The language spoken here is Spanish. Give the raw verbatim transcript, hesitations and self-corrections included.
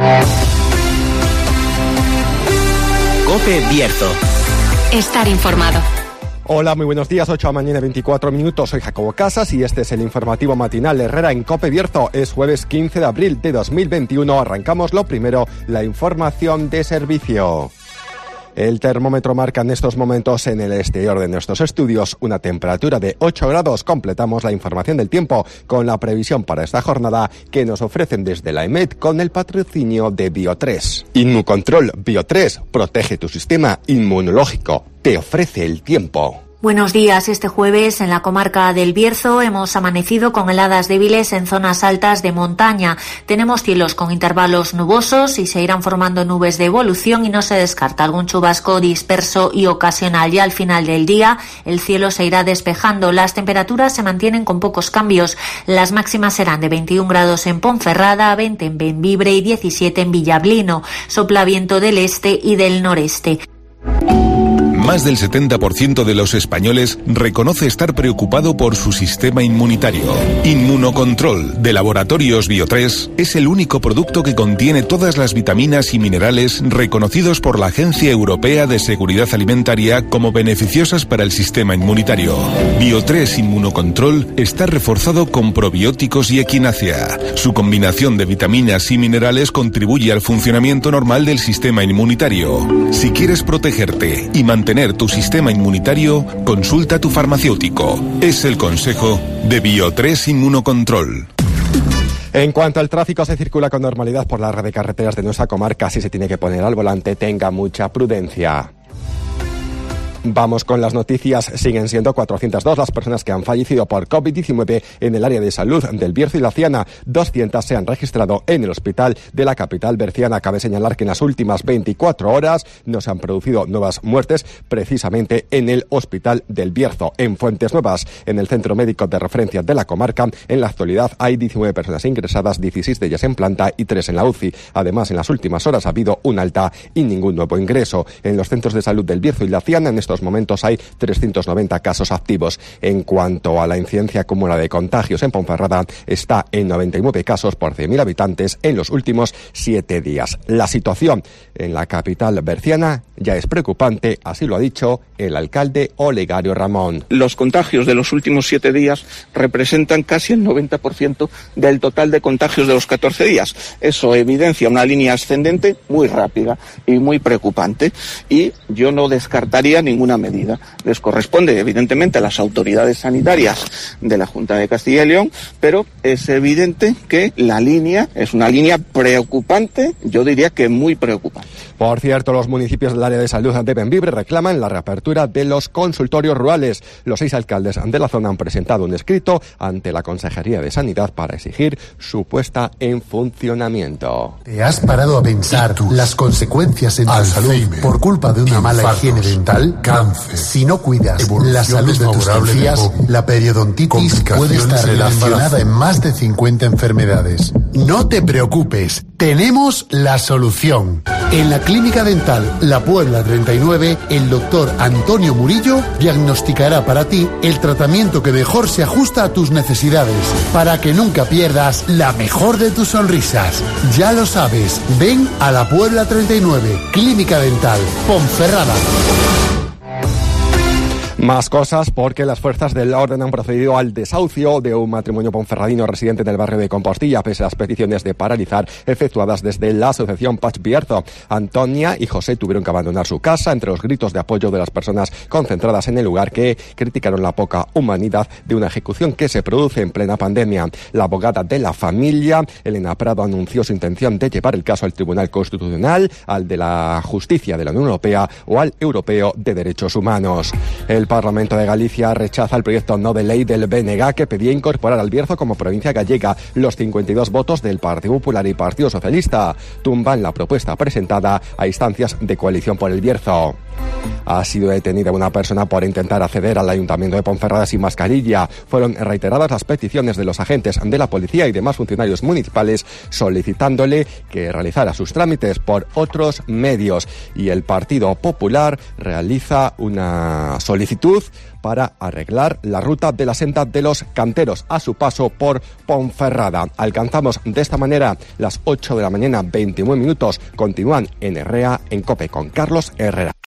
COPE Bierzo. Estar informado. Hola, muy buenos días, ocho de la mañana, veinticuatro minutos. Soy Jacobo Casas y este es el informativo matinal Herrera en COPE Bierzo. Es jueves quince de abril de dos mil veintiuno. Arrancamos lo primero, la información de servicio. El termómetro marca en estos momentos en el exterior de nuestros estudios una temperatura de ocho grados. Completamos la información del tiempo con la previsión para esta jornada que nos ofrecen desde la EMET con el patrocinio de Biotres. Inmucontrol Biotres protege tu sistema inmunológico. Te ofrece el tiempo. Buenos días. Este jueves en la comarca del Bierzo hemos amanecido con heladas débiles en zonas altas de montaña. Tenemos cielos con intervalos nubosos y se irán formando nubes de evolución y no se descarta algún chubasco disperso y ocasional. Ya al final del día el cielo se irá despejando. Las temperaturas se mantienen con pocos cambios. Las máximas serán de veintiún grados en Ponferrada, veinte en Bembibre y diecisiete en Villablino. Sopla viento del este y del noreste. Más del setenta por ciento de los españoles reconoce estar preocupado por su sistema inmunitario. Inmunocontrol de Laboratorios Biotres es el único producto que contiene todas las vitaminas y minerales reconocidos por la Agencia Europea de Seguridad Alimentaria como beneficiosas para el sistema inmunitario. Biotres Inmunocontrol está reforzado con probióticos y equinacia. Su combinación de vitaminas y minerales contribuye al funcionamiento normal del sistema inmunitario. Si quieres protegerte y mantener tu sistema inmunitario, consulta a tu farmacéutico. Es el consejo de Biotres Inmunocontrol. En cuanto al tráfico, se circula con normalidad por la red de carreteras de nuestra comarca. Si se tiene que poner al volante, tenga mucha prudencia. Vamos con las noticias. Siguen siendo cuatrocientas dos las personas que han fallecido por COVID diecinueve en el área de salud del Bierzo y la Ciana. doscientas se han registrado en el hospital de la capital berciana. Cabe señalar que en las últimas veinticuatro horas no se han producido nuevas muertes precisamente en el hospital del Bierzo. En Fuentes Nuevas, en el centro médico de referencia de la comarca, en la actualidad hay diecinueve personas ingresadas, dieciséis de ellas en planta y tres en la U C I. Además, en las últimas horas ha habido un alta y ningún nuevo ingreso. En los centros de salud del Bierzo y la Ciana, en estos momentos hay trescientos noventa casos activos. En cuanto a la incidencia acumulada de contagios en Ponferrada, está en noventa y nueve casos por cien mil habitantes en los últimos siete días. La situación en la capital berciana ya es preocupante, así lo ha dicho el alcalde Olegario Ramón. Los contagios de los últimos siete días representan casi el noventa por ciento del total de contagios de los catorce días. Eso evidencia una línea ascendente muy rápida y muy preocupante, y yo no descartaría ninguna medida. Les corresponde evidentemente a las autoridades sanitarias de la Junta de Castilla y León, pero es evidente que la línea es una línea preocupante, yo diría que muy preocupante. Por cierto, los municipios del área de salud de Bembibre reclaman la reapertura de los consultorios rurales. Los seis alcaldes de la zona han presentado un escrito ante la Consejería de Sanidad para exigir su puesta en funcionamiento. ¿Te has parado a pensar las consecuencias en tu salud por culpa de una mala higiene dental? Cáncer. Si no cuidas la salud de tus encías, la periodontitis puede estar relacionada en más de cincuenta enfermedades. No te preocupes, tenemos la solución. En la Clínica Dental La Puebla treinta y nueve, el doctor Antonio Murillo diagnosticará para ti el tratamiento que mejor se ajusta a tus necesidades, para que nunca pierdas la mejor de tus sonrisas. Ya lo sabes, ven a La Puebla treinta y nueve, Clínica Dental, Ponferrada. Más cosas, porque las fuerzas del orden han procedido al desahucio de un matrimonio ponferradino residente en el barrio de Compostilla, pese a las peticiones de paralizar efectuadas desde la asociación Pach Bierzo. Antonia y José tuvieron que abandonar su casa entre los gritos de apoyo de las personas concentradas en el lugar, que criticaron la poca humanidad de una ejecución que se produce en plena pandemia. La abogada de la familia, Elena Prado, anunció su intención de llevar el caso al Tribunal Constitucional, al de la Justicia de la Unión Europea o al Europeo de Derechos Humanos. El Parlamento de Galicia rechaza el proyecto no de ley del B N G que pedía incorporar al Bierzo como provincia gallega. Los cincuenta y dos votos del Partido Popular y Partido Socialista tumban la propuesta presentada a instancias de Coalición por el Bierzo. Ha sido detenida una persona por intentar acceder al Ayuntamiento de Ponferrada sin mascarilla. Fueron reiteradas las peticiones de los agentes de la policía y demás funcionarios municipales solicitándole que realizara sus trámites por otros medios. Y el Partido Popular realiza una solicitud lentitud para arreglar la ruta de la senda de los canteros a su paso por Ponferrada. Alcanzamos de esta manera las ocho de la mañana, veintinueve minutos. Continúan en Herrea, en COPE, con Carlos Herrera.